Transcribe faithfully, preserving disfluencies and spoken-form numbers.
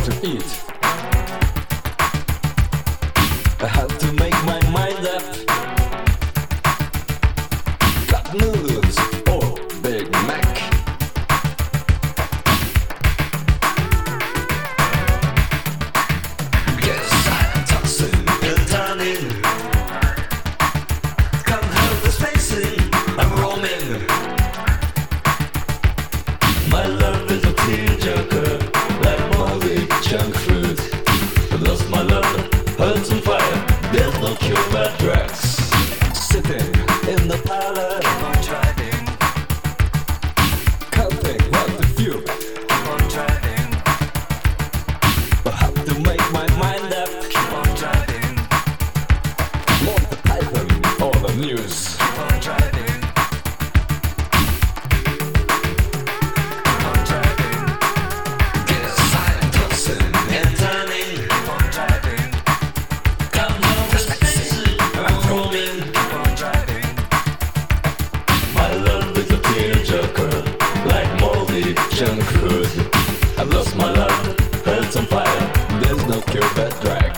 to eat. I have to make my mind up. Cup noodles or Big Mac. Guess I'm tossing and turning. Can't help the spacing, I'm roaming. My love is a tearjerker, like moldy junk food. I lost my love, hearts on fire, there's no cure but drugs. Sitting in the parlor, keep on driving. Counting what the fuel, keep on driving. I have to make my mind up, keep on driving. Monty Python or the news, keep on driving. Keep on driving. Guess I'm tossing and turning, keep on driving. Come on, the spaces I'm roaming, keep on driving. My love is a tearjerker, like moldy junk food. I've lost my love, hearts on fire, there's no cure but drag.